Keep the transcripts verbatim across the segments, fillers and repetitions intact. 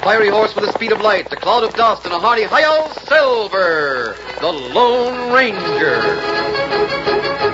fiery horse with the speed of light, a cloud of dust, and a hearty hi-yo, Silver, the Lone Ranger.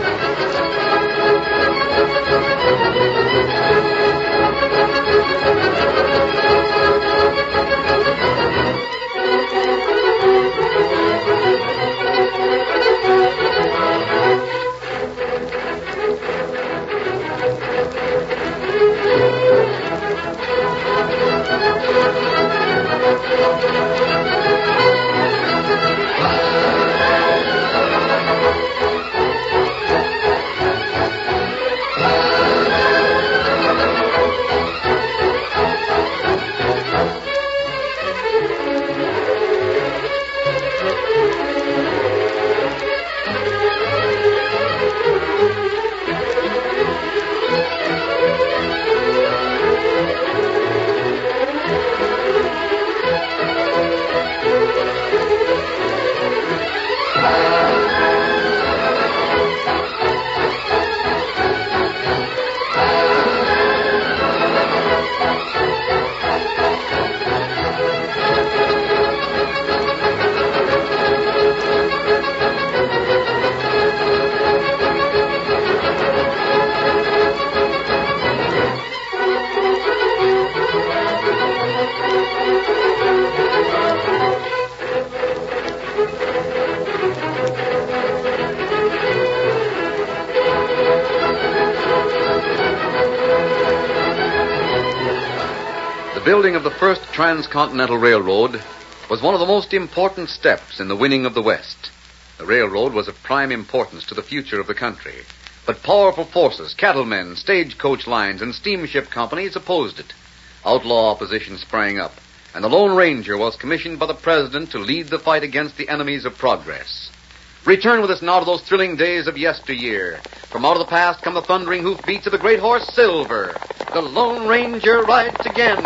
The building of the first transcontinental railroad was one of the most important steps in the winning of the West. The railroad was of prime importance to the future of the country. But powerful forces, cattlemen, stagecoach lines, and steamship companies opposed it. Outlaw opposition sprang up, and the Lone Ranger was commissioned by the President to lead the fight against the enemies of progress. Return with us now to those thrilling days of yesteryear. From out of the past come the thundering hoofbeats of the great horse Silver. The Lone Ranger rides again.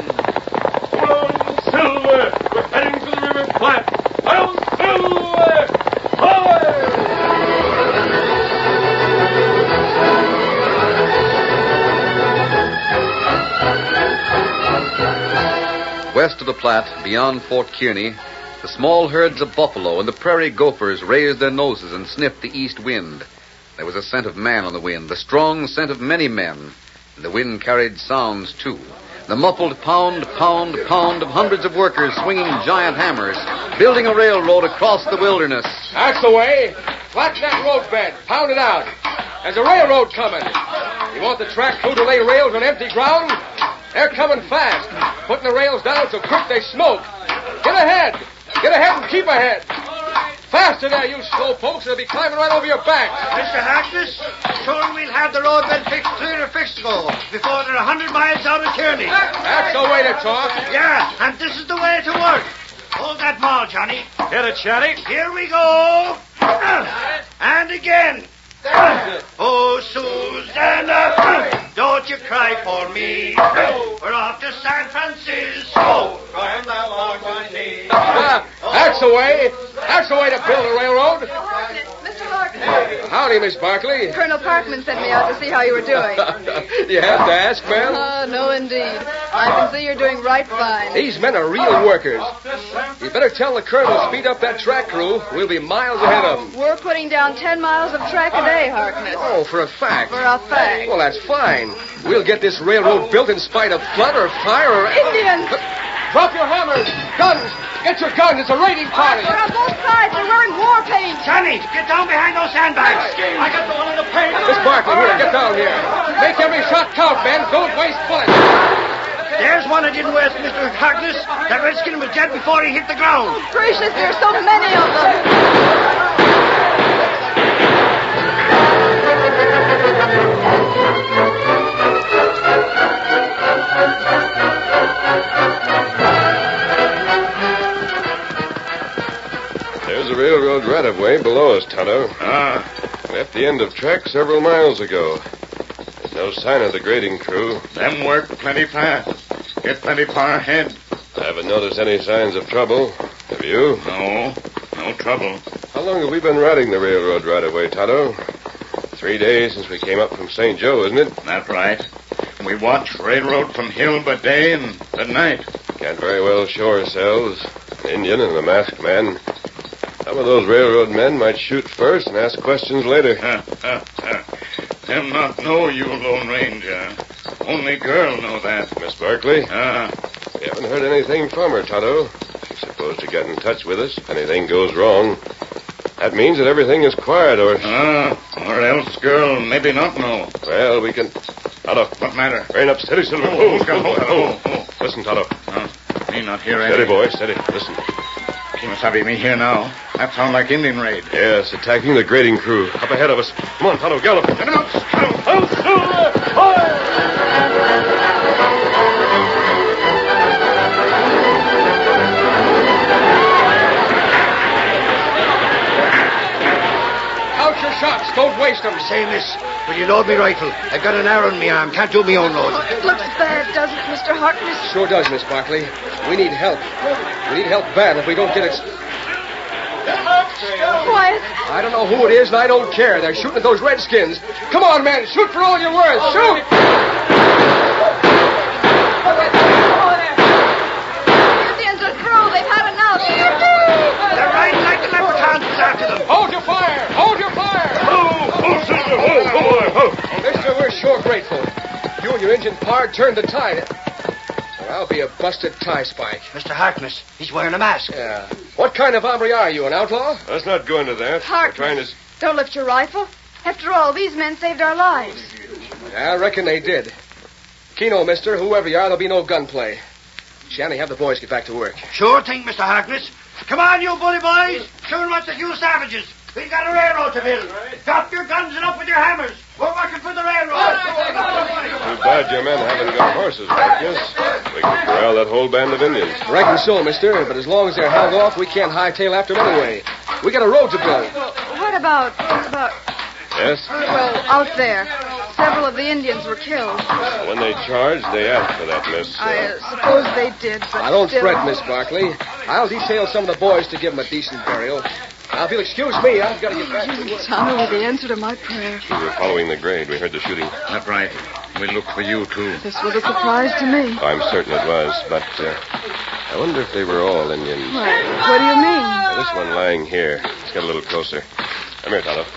Hold on, Silver! We're heading to the River Platte. Hold on, Silver! Away! West of the Platte, beyond Fort Kearny, the small herds of buffalo and the prairie gophers raised their noses and sniffed the east wind. There was a scent of man on the wind, the strong scent of many men. And the wind carried sounds, too. The muffled pound, pound, pound of hundreds of workers swinging giant hammers, building a railroad across the wilderness. That's the way. Flatten that road bed. Pound it out. There's a railroad coming. You want the track crew to lay rails on empty ground? They're coming fast, putting the rails down so quick they smoke. Get ahead. Get ahead and keep ahead. Faster there, you slow folks. They'll be climbing right over your back. Mister Harkness, sure we'll have the road bed fixed clear of Fixco before they're a hundred miles out of Kearney. That's the way to talk. Yeah, and this is the way to work. Hold that maul, Johnny. Get it, Chatty. Here we go. And again. Oh, Susanna, don't you cry for me. We're off to San Francisco. Crying now on my knees. Ah, that's the way. That's the way to build a railroad. Mister Harkness. Howdy, Miss Barkley. Colonel Parkman sent me out to see how you were doing. You have to ask, ma'am? Oh, no, indeed. I can see you're doing right fine. These men are real workers. You better tell the colonel to speed up that track crew. We'll be miles ahead of them. We're putting down ten miles of track a day, Harkness. Oh, for a fact. For a fact. Well, that's fine. We'll get this railroad built in spite of flood or fire or... Indians! Drop your hammers! Guns! Get your guns! It's a raiding party! They're on both sides. They're wearing war paint. Johnny, get down behind those sandbags. I got the one in the paint. Miss Barkley, here, get down here. Make every shot count, men. Don't waste bullets. There's one I didn't waste, Mister Harkness. That redskin was dead before he hit the ground. Gracious, there's so many of them. There's a railroad right-of-way below us, Tonto. Ah. Left the end of track several miles ago. There's no sign of the grading crew. Them work plenty fast. Get plenty far ahead. I haven't noticed any signs of trouble. Have you? No. No trouble. How long have we been riding the railroad right-of-way, Tonto? Three days since we came up from Saint Joe, isn't it? That's right. We watch railroad from hill by day and by night. Can't very well show ourselves. An Indian and a masked man. Some of those railroad men might shoot first and ask questions later. Uh, uh, uh. Them not know you, Lone Ranger. Only girl know that. Miss Barkley? Ah. We haven't heard anything from her, Tonto. She's supposed to get in touch with us if anything goes wrong. That means that everything is quiet, or... Ah, or else girl maybe not know. Well, we can... Tonto. What matter? Rein up, steady, Silver. Oh, hold on, hold on, oh, oh, oh. Listen, Tonto. Uh, me not hear Steady, any. boy, steady. Listen. Kimasabi, me here now. That sound like Indian raid. Yes, attacking the grading crew. Up ahead of us. Come on, Tonto, gallop. Get him out, scout. Out, Silver! Fire! Count your shots. Don't waste them. Say, miss, will you load me rifle? I've got an arrow in me arm. Can't do me own load. It looks bad, doesn't it, Mister Harkness? Sure does, Miss Barkley. We need help. We need help bad. If we don't get it... Quiet. I don't know who it is, and I don't care. They're shooting at those redskins. Come on, men. Shoot for all you're worth. Shoot! Indians are through. They've had enough. They're riding like the leprechauns after them. Hold your fire! Hold your fire! Oh, oh, Silver! Oh, oh, oh. Mister, we're sure grateful. You and your engine pard turned the tide. Or I'll be a busted tie spike. Mister Harkness, he's wearing a mask. Yeah. What kind of hombre are you, an outlaw? Let's not go into that. Harkness. We're trying to... Don't lift your rifle. After all, these men saved our lives. I reckon they did. Keno, mister, whoever you are, there'll be no gunplay. Shanny, have the boys get back to work. Sure thing, Mister Harkness. Come on, you bully boys. Soon wants a few savages. We've got a railroad to build. Drop your guns and up with your hammers. We're working for the railroad. Too bad your men haven't got horses, Harkness. We can corral that whole band of Indians. Reckon so, mister, but as long as they're held off, we can't hightail after them anyway. We got a road to build. What about... about... Yes? Well, out there. Several of the Indians were killed. When they charged, they asked for that, miss. I uh, suppose they did, but Now, don't still... fret, Miss Barkley. I'll detail some of the boys to give them a decent burial. Now, if you'll excuse me, I've got to get back to work. Tonto was the answer to my prayer. We were following the grade. We heard the shooting. That's right. We looked for you, too. This was a surprise to me. I'm certain it was, but uh, I wonder if they were all Indians. Well, what do you mean? Now, this one lying here. Let's get a little closer. Come here, Tonto.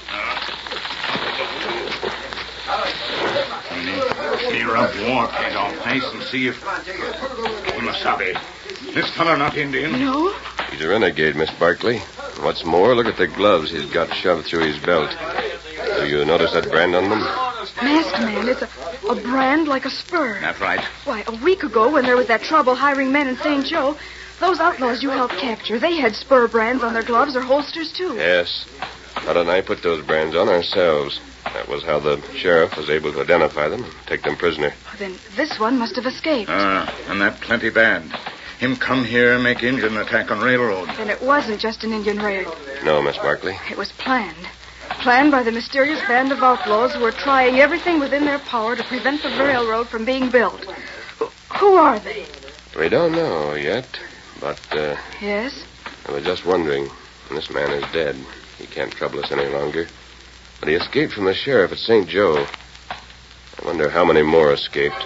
Me rub war paint off nice and see if... Kimasabi. This fellow not Indian. No? He's a renegade, Miss Barkley. And what's more, look at the gloves he's got shoved through his belt. Do you notice that brand on them? Masked man, it's a, a brand like a spur. That's right. Why, a week ago, when there was that trouble hiring men in Saint Joe, those outlaws you helped capture, they had spur brands on their gloves or holsters, too. Yes. Todd and I put those brands on ourselves. That was how the sheriff was able to identify them and take them prisoner. Then this one must have escaped. Ah, and that plenty bad. Him come here and make Indian attack on railroad. Then it wasn't just an Indian raid. No, Miss Barkley. It was planned. Planned by the mysterious band of outlaws who are trying everything within their power to prevent the railroad from being built. Who are they? We don't know yet, but uh, Yes? I was just wondering. This man is dead. He can't trouble us any longer. But he escaped from the sheriff at Saint Joe. I wonder how many more escaped.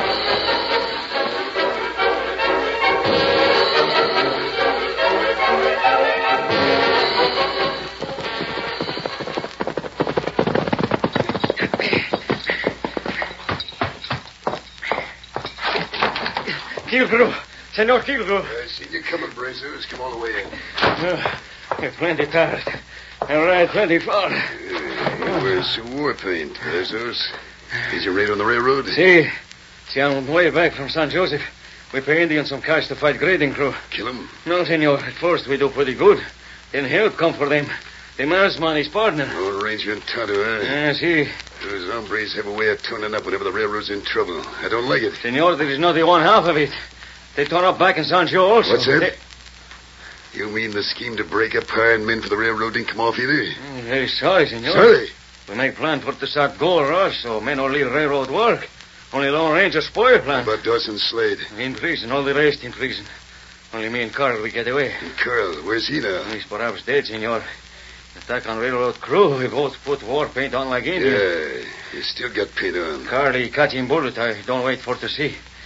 Kilgrew. Senor Kilgrew. I seen you coming, Brazos. Come all the way in. Uh, plenty tired. I ride plenty far. Uh, where's some war paint, Brazos? Is your raid on the railroad? See, see, on the way back from San Joseph, we pay Indians some cash to fight grading crew. Kill him? No, senor. At first we do pretty good. Then help come for them. The masked man, his partner. Old Ranger and Tonto, eh? Yeah, see. Those hombres have a way of turning up whenever the railroad's in trouble. I don't like it. Senor, there is not the one half of it. They turn up back in San Joe also. What's that? They... You mean the scheme to break up hiring men for the railroad didn't come off either? Mm, very sorry, senor. Sorry? We make plan for to start gold rush, so men don't leave railroad work. Only Lone Ranger spoil plan. How about Dawson Slade? In prison, all the rest in prison. Only me and Carl, we get away. And Carl, where's he now? He's perhaps dead, senor. Attack on railroad crew, we both put war paint on like Indians. Yeah, you still got paint on. Carl, he catch him bullet. I don't wait for to see.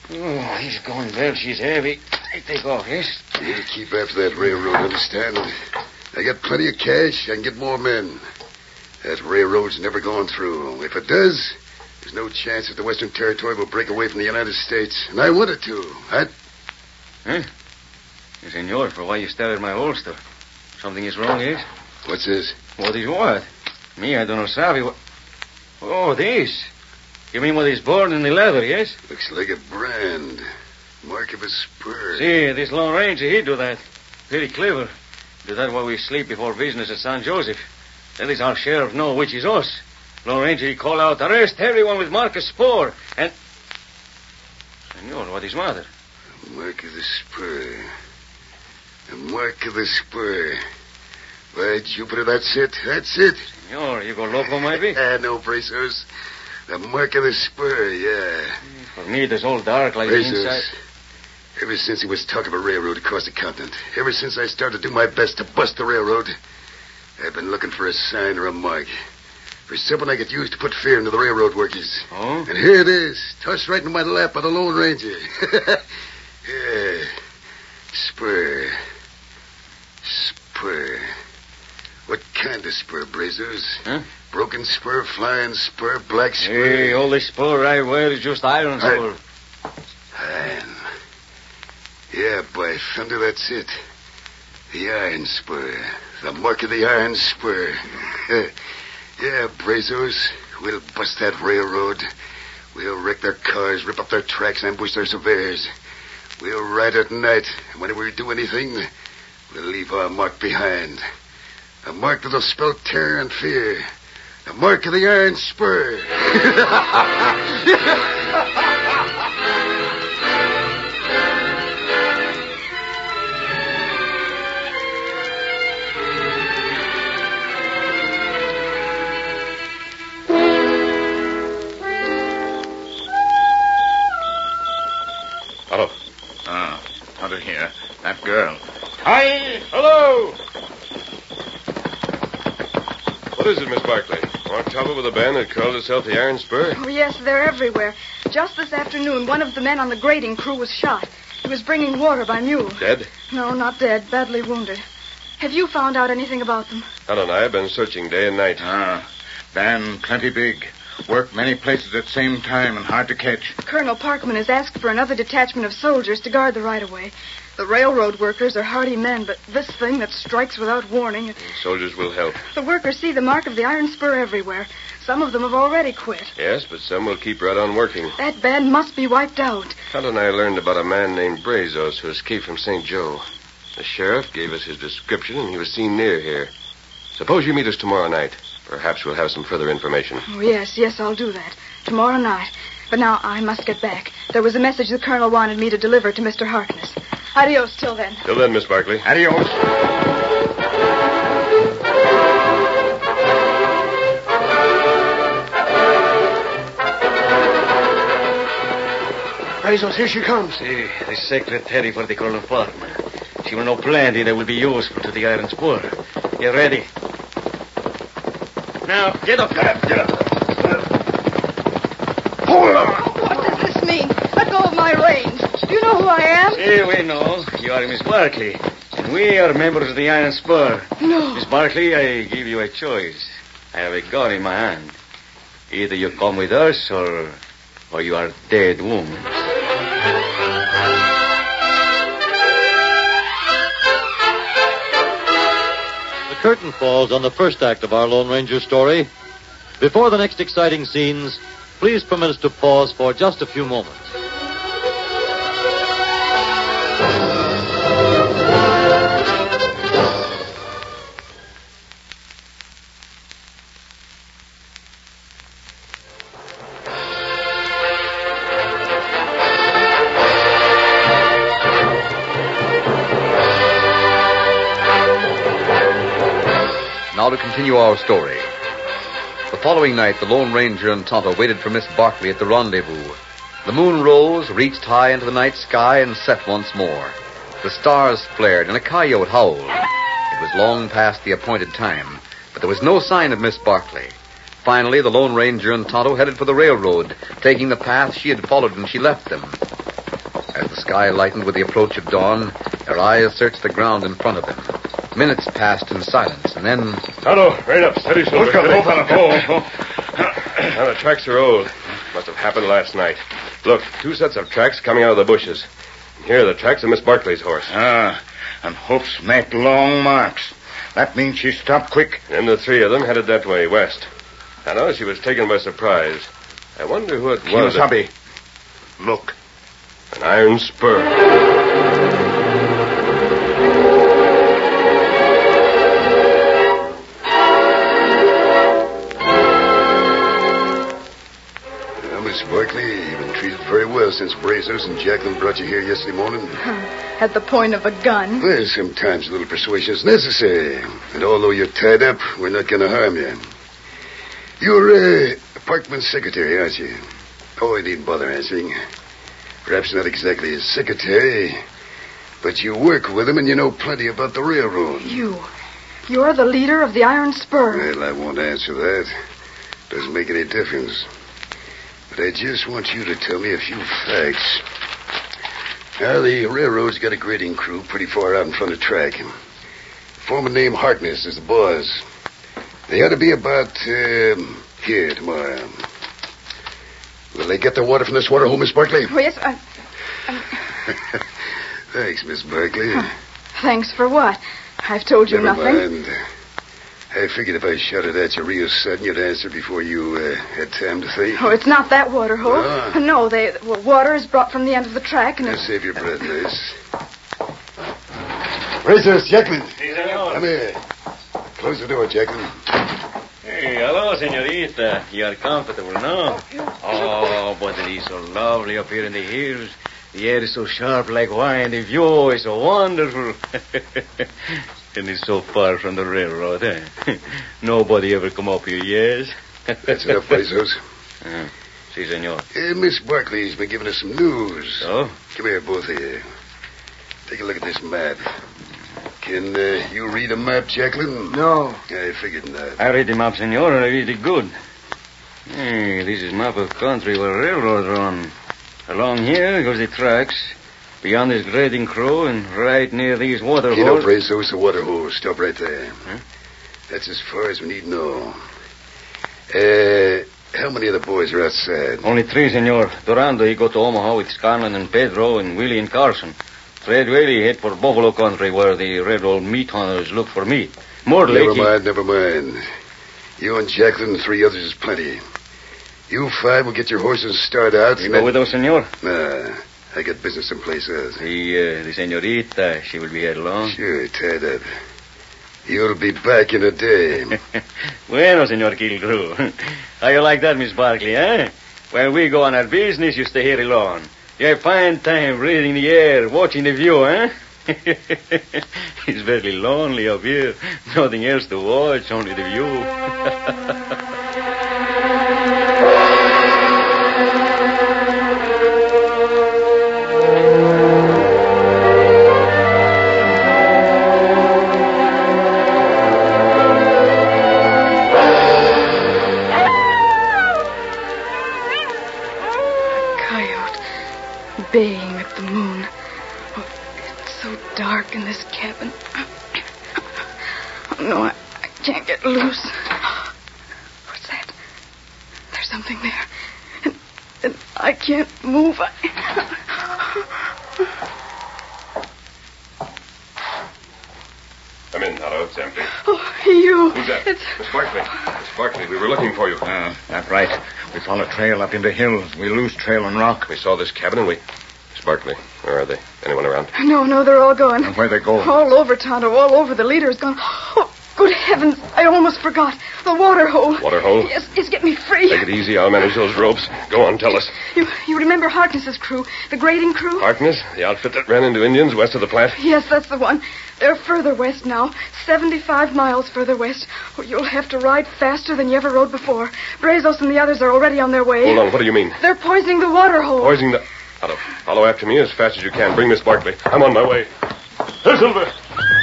Oh, he's going well. She's heavy. I take off, yes? You keep after that railroad, understand? I got plenty of cash. I can get more men. That railroad's never going through. If it does, there's no chance that the Western Territory will break away from the United States. And I want it to. I... Huh? Senor, for why you stared at my holster? Something is wrong, yes? What's this? What is what? Me, I don't know, savvy. What... Oh, this. You mean what is born in the leather, yes? Looks like a brand. Mark of a spur. See, this Lone Ranger, he do that. Very clever. Do that while we sleep before business at San Joseph. That is our sheriff know which is us. Lone Ranger, he call out, arrest everyone with mark of spur. And... Senor, what is matter? Mark of the spur. The mark of the spur. By Jupiter, that's it. That's it. Senor, you go loco, maybe? Ah, no, Brazos. The mark of the spur, yeah. For me, it is all dark like Brazos. the inside. Ever since he was talking of a railroad across the continent, ever since I started to do my best to bust the railroad, I've been looking for a sign or a mark. For something I could use to put fear into the railroad workers. Oh? And here it is, tossed right into my lap by the Lone Ranger. Yeah. Spur. Spur. What kind of spur, Brazos? Huh? Broken spur, flying spur, black spur. Hey, all the spur I wear is just iron spur. Iron. Yeah, by thunder, that's it. The iron spur. The mark of the iron spur. Yeah, Brazos, we'll bust that railroad. We'll wreck their cars, rip up their tracks, ambush their surveyors. We'll ride at night, and whenever we do anything, we'll leave our mark behind. A mark that'll spell terror and fear. The mark of the iron spur. Hello. Ah, Hunter here. That girl. Hi, hello. What is it, Miss Barclay? More trouble with a band that called itself the Iron Spur? Oh, yes, they're everywhere. Just this afternoon, one of the men on the grading crew was shot. He was bringing water by mule. Dead? No, not dead. Badly wounded. Have you found out anything about them? Helen and I have been searching day and night. Ah, band plenty big. Work many places at the same time and hard to catch. Colonel Parkman has asked for another detachment of soldiers to guard the right-of-way. The railroad workers are hardy men, but this thing that strikes without warning... It... Soldiers will help. The workers see the mark of the iron spur everywhere. Some of them have already quit. Yes, but some will keep right on working. That band must be wiped out. Helen and I learned about a man named Brazos who escaped from Saint Joe. The sheriff gave us his description, and he was seen near here. Suppose you meet us tomorrow night. Perhaps we'll have some further information. Oh, yes, yes, I'll do that. Tomorrow night. But now I must get back. There was a message the colonel wanted me to deliver to Mister Harkness. Adios till then. Till then, Miss Barclay. Adios. Brazos, here she comes. See, the secretary for the Colonel Parkman. She will know plenty that will be useful to the iron spur. Get ready. Now, get up, get up, get up. Hold on. What does this mean? Let go of my reins. Do you know who I am? See, we know. You are Miss Barclay. And we are members of the Iron Spur. No. Miss Barclay, I give you a choice. I have a gun in my hand. Either you come with us or, or you are dead woman. The curtain falls on the first act of our Lone Ranger story. Before the next exciting scenes, please permit us to pause for just a few moments. Now to continue our story. The following night, the Lone Ranger and Tonto waited for Miss Barclay at the rendezvous. The moon rose, reached high into the night sky, and set once more. The stars flared, and a coyote howled. It was long past the appointed time, but there was no sign of Miss Barclay. Finally, the Lone Ranger and Tonto headed for the railroad, taking the path she had followed when she left them. sky lightened with the approach of dawn, their eyes searched the ground in front of them. Minutes passed in silence, and then... Tonto, right up. Steady, Silver. Look up, Steady. oh, fella. Oh, oh. Now, the tracks are old. Must have happened last night. Look, two sets of tracks coming out of the bushes. And here are the tracks of Miss Barkley's horse. Ah, and hoofs make long marks. That means she stopped quick. And the three of them headed that way, west. I know she was taken by surprise. I wonder who it was. Kimasabi, look. An iron spur. Well, Miss Barkley, you've been treated very well since Brazos and Jacqueline brought you here yesterday morning. At the point of a gun. Well, sometimes a little persuasion is necessary. And although you're tied up, we're not going to harm you. You're, uh, Parkman's secretary, aren't you? Oh, I needn't bother answering. Perhaps not exactly his secretary, but you work with him and you know plenty about the railroad. You. You're the leader of the Iron Spur. Well, I won't answer that. Doesn't make any difference. But I just want you to tell me a few facts. Now, the railroad's got a grading crew pretty far out in front of track. Foreman named Harkness is the boss. They ought to be about um, here tomorrow. Will they get their water from this water hole, Miss Barkley? Oh, yes, I... I... Thanks, Miss Barkley. Huh. Thanks for what? I've told you Never nothing. mind. I figured if I shouted at you real sudden, you'd answer before you uh, had time to think. Oh, it's not that water hole. Ah. No, they well, water is brought from the end of the track, and Now, it's... save your breath, Liz. Brazos, Jacqueline. Sí, señor. Come here. Close the door, Jacqueline. Hey, hello, señorita. You are comfortable, no? Oh, but it is so lovely up here in the hills. The air is so sharp like wine. The view is so wonderful. And it's so far from the railroad, eh? Nobody ever come up here, yes? That's enough, Brazos. Uh, si, senor. Uh, Miss Barkley's been giving us some news. Oh? Come here, both of you. Take a look at this map. Can uh, you read a map, Jacqueline? No. I figured not. I read the map, senor, and I read it good. Hey, this is map of country where railroads run. Along here goes the tracks. Beyond this grading crew and right near these water You know, holes. Brazos, the water hole. Stop right there. Huh? That's as far as we need to know. Uh, how many of the boys are outside? Only three, senor. Durando, he go to Omaha with Scanlon and Pedro and Willie and Carson. Fred Whaley head for Buffalo country where the railroad meat hunters look for meat. More Never Lakey... mind, never mind. You and Jacqueline and three others is plenty. You five will get your horses and start out. You and go then- with us, senor? Nah, I got business someplace else. The, uh, the senorita, she will be here alone. Sure, tied up. You'll be back in a day. Bueno, senor Kilgrew. How you like that, Miss Barkley, eh? When we go on our business, you stay here alone. You have fine time breathing the air, watching the view, eh? It's very lonely up here. Nothing else to watch, only the view. Baying at the moon. Oh, it's so dark in this cabin. Oh, no, I, I can't get loose. What's that? There's something there. And, and I can't move. I... Come in, Tonto. It's empty. Oh, you. Who's that? It's... Miss Barkley. Miss Barkley, we were looking for you. Ah, that's right. We follow trail up in the hills. We lose trail and rock. We saw this cabin and we... Miss Barkley, where are they? Anyone around? No, no, they're all gone. And where they go? All over, Tonto, all over. The leader's gone. Oh, good heavens. I almost forgot. The water hole. Water hole? Yes, it's getting me free. Take it easy. I'll manage those ropes. Go on, tell us. You, you remember Harkness's crew, the grading crew? Harkness, the outfit that ran into Indians west of the Platte? Yes, that's the one. They're further west now, seventy-five miles further west. Oh, you'll have to ride faster than you ever rode before. Brazos and the others are already on their way. Hold on, what do you mean? They're poisoning the water hole. Poisoning the... Tonto, follow after me as fast as you can. Bring Miss Barkley. I'm on my way. Hey, Silver.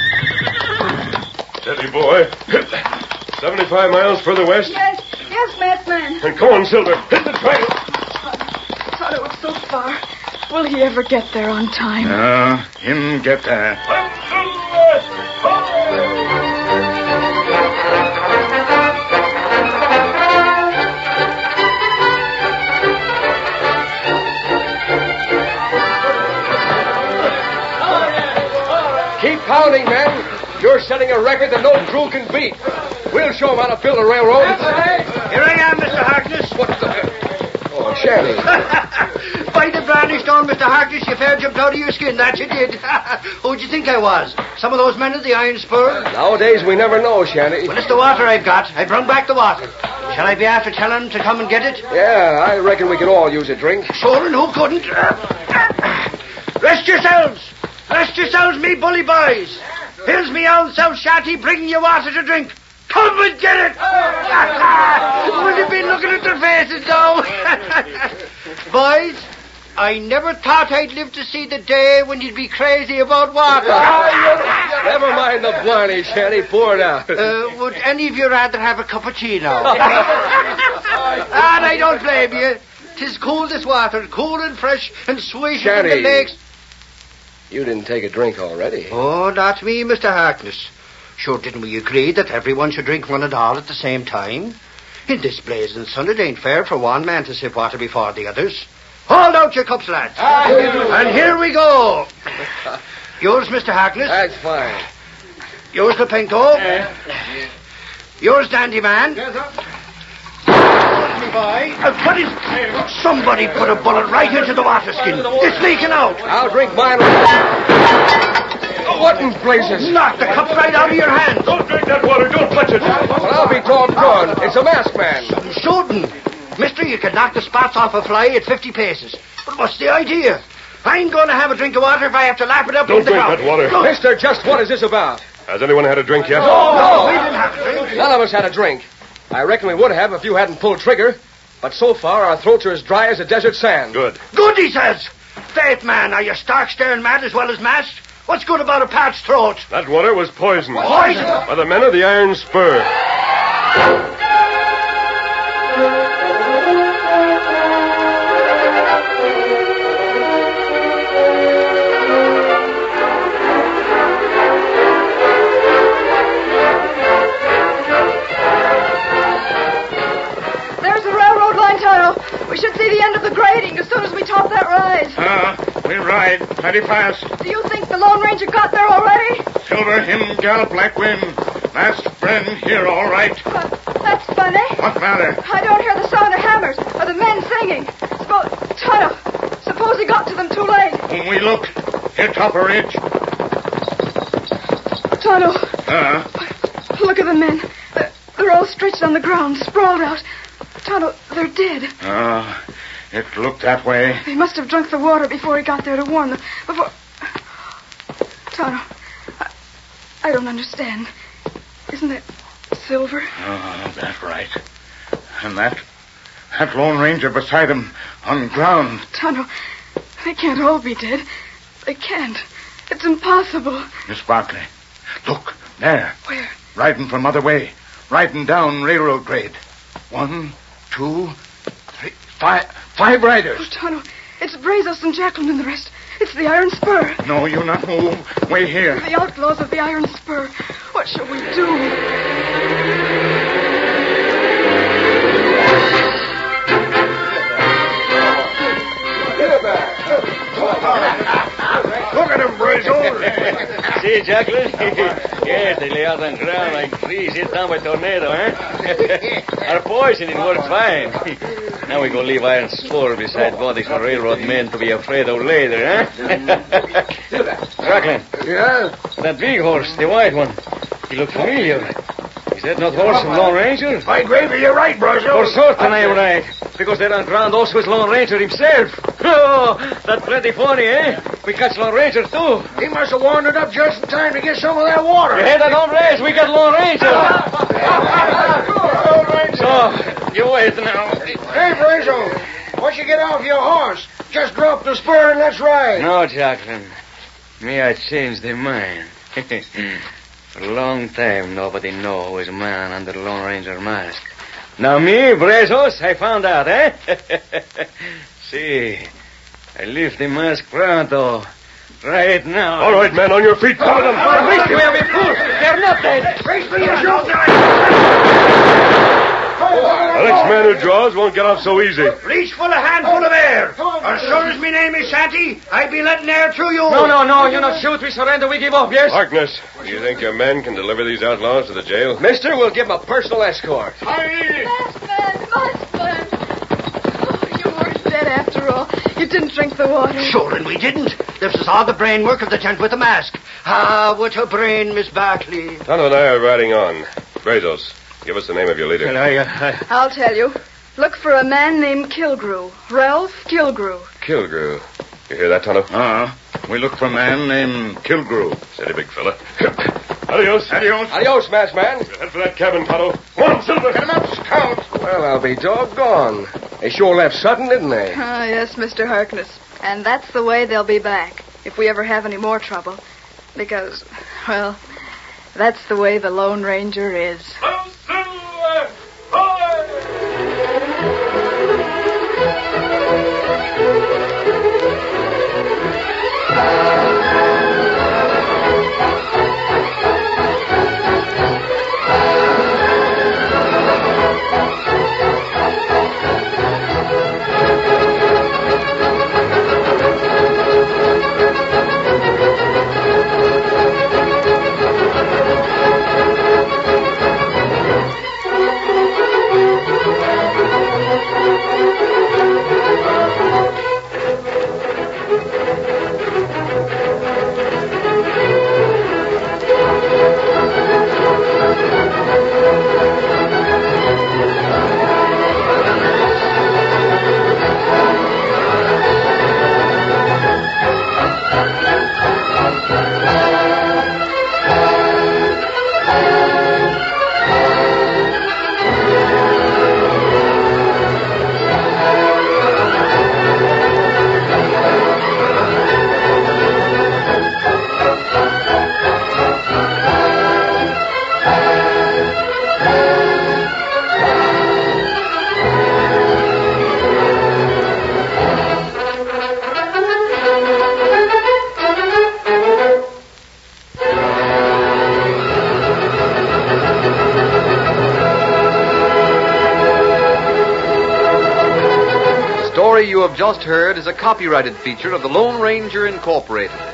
Steady, boy. Seventy-five miles further west? Yes, yes, Maskman. And come on, Silver. Hit the trail. Tonto, it's so far. Will he ever get there on time? No, him get there. Keep pounding, men. You're setting a record that no crew can beat. We'll show them how to build a railroad. Here I am, Mister Harkness. What the... Oh, Shanty. By the brownie stone, Mister Harkness, you fair jumped out of your skin, that you did. Who'd you think I was? Some of those men at the Iron Spur? Nowadays, we never know, Shanty. Well, it's the water I've got. I brung back the water. Shall I be after telling them to come and get it? Yeah, I reckon we can all use a drink. Sure, and who couldn't? Rest yourselves. Rest yourselves, me bully boys. Here's me old South Shanty bringing you water to drink. Come and get it! Will you be looking at their faces now? Boys, I never thought I'd live to see the day when you'd be crazy about water. Never mind the blarney, Shanty. Pour it out. Uh, would any of you rather have a cup of tea now? And I don't blame you. 'Tis cool, this water. Cool and fresh and sweet in the Shanty. lakes. You didn't take a drink already. Oh, not me, Mister Harkness. Sure, didn't we agree that everyone should drink one and all at the same time? In this blazing sun, it ain't fair for one man to sip water before the others. Hold out your cups, lads. And here we go. Yours, Mister Harkness. That's fine. Yours, Lepenko. Yours, Dandy Man. Me boy. Uh, what is... Somebody put a bullet right into the water skin. It's leaking out. I'll drink mine. What in blazes? Knock the cup right out of your hand. Don't drink that water. Don't touch it. Well, I'll be doggone. It's a masked man. Some shooting. Mister, you could knock the spots off a fly at fifty paces. But what's the idea? I ain't going to have a drink of water if I have to lap it up Don't in the drink ground. that water. Look. Mister, just what is this about? Has anyone had a drink yet? No, we didn't have a drink. None of us had a drink. I reckon we would have if you hadn't pulled trigger. But so far, our throats are as dry as a desert sand. Good. Good, he says. Faith, man, are you stark staring mad as well as masked? What's good about a parched throat? That water was poisoned. Poison? By the men of the Iron Spur. There's the railroad line, Tonto. We should see the end of the grading as soon as we top that rise. Ah, we ride plenty fast. Do you think the Lone Ranger got there already? Silver, him, gal, black wind. Last friend here, all right. But that's funny. What matter? I don't hear the sound of hammers or the men singing. Suppose, Tonto, suppose he got to them too late. When we look, here top a ridge. Tonto, Ah, look at the men. They're, they're all stretched on the ground, sprawled out. Tonto, they're dead. ah, it looked that way. They must have drunk the water before he got there to warn them. Before... Tonto, I, I don't understand. Isn't it Silver? Oh, that's right. And that, that Lone Ranger beside him on ground. Tonto, they can't all be dead. They can't. It's impossible. Miss Barkley, look, there. Where? Riding from other way. Riding down railroad grade. One, two, three, five, five riders. Oh, Tonto, it's Brazos and Jacqueline and the rest. It's the Iron Spur. No, you not move. Wait here. The outlaws of the Iron Spur. What shall we do? Look at him, Brazos. See, Jacqueline? Yes, they lay out on ground like trees hit down by tornado, eh? Our poisoning worked fine. Now we go leave Iron Spur beside bodies for railroad men to be afraid of later, eh? Jacqueline. Yeah? That big horse, the white one. He looked familiar. Is that not horse from Lone Ranger? By gravy, you're right, For Brazos. certain I'm right. Because there on ground also is Lone Ranger himself. Oh, that's pretty funny, eh? We catch Lone Ranger, too. He must have wandered up just in time to get some of that water. You hear that, hombres? We got Lone Ranger. So, you wait now. Hey, Brazos, once you get off your horse, just drop the spur and let's ride. No, Jacqueline. Me, I changed their mind. For a long time, nobody know who is a man under the Lone Ranger mask. Now me, Brazos, I found out, eh? See, I lift the mask pronto. Right now. All right, men, on your feet. Cover them. Wait, we have been fools. They're not dead. Raise me your shoulder. The next man who draws won't get off so easy. Reach full a handful of air. As sure as me name is Shanty, I be letting air through you. No, no, no. You not shoot. We surrender. We give up, yes? Harkness. Do you think your men can deliver these outlaws to the jail? Mister, we'll give him a personal escort. Maskman, Maskman. Oh, you weren't dead after all. You didn't drink the water. Sure, and we didn't. This is all the brain work of the gent with the mask. Ah, what a brain, Miss Barkley. Tonto and I are riding on. Brazos, give us the name of your leader. I, I... I'll tell you. Look for a man named Kilgrew. Ralph Kilgrew. Kilgrew. You hear that, Tonto? Uh-huh. We look for a man named Kilgrew. Steady, big fella. Adios. Adios. Adios, masked man. Head for that cabin, Tonto. Come on, Silver. Get him up, Scout. Well, I'll be doggone. They sure left sudden, didn't they? Ah, yes, Mister Harkness. And that's the way they'll be back, if we ever have any more trouble. Because, well, that's the way the Lone Ranger is. Oh, Silver! Hi! The story you have just heard is a copyrighted feature of the Lone Ranger Incorporated.